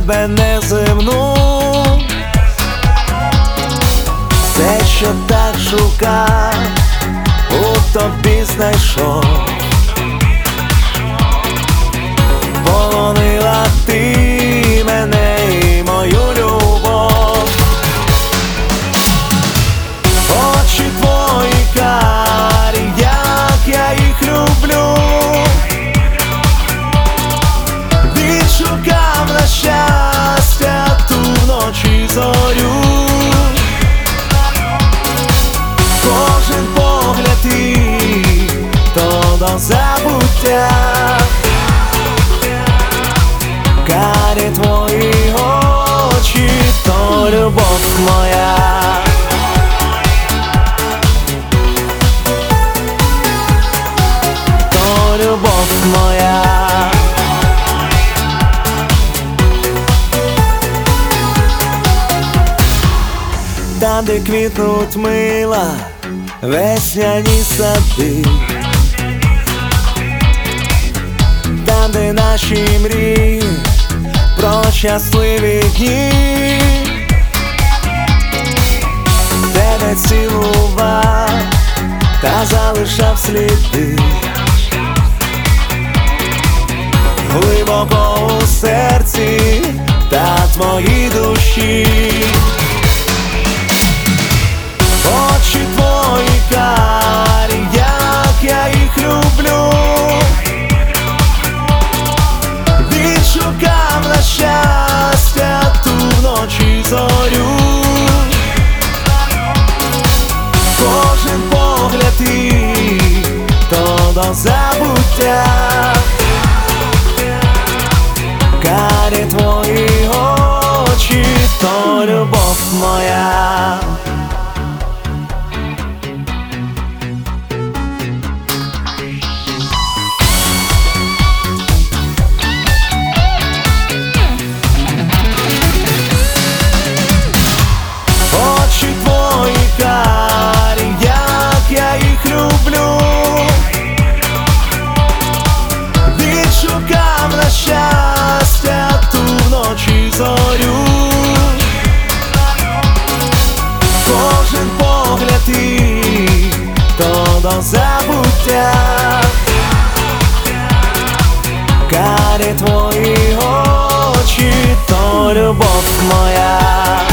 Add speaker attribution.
Speaker 1: тебе неземну, все, що так шукав, у тобі знайшов. Полонила ти мене і мою любов. Очі твої карі, як я їх люблю. Відшукав на щастя ту вночі зорю. Кожен погляд твій то до забуття. Карі твої очі, то любов моя. То любов моя. Там, де квітнуть мила весняні сади, там, де наші мрії про щасливі дні, тебе цілував та залишав сліди. Глибоко у серці та твоїй душі. Очі твої карі, як я їх люблю. Відшукав на щастя ту вночі зорю. Кожен погляд твій то до забуття. Карі твої очі, то любов моя. Очі твої карі, як я їх люблю. Відшукав на щастя ту вночі зорю. Кожен погляд твій то до забуття. Карі твої очі, то любов моя.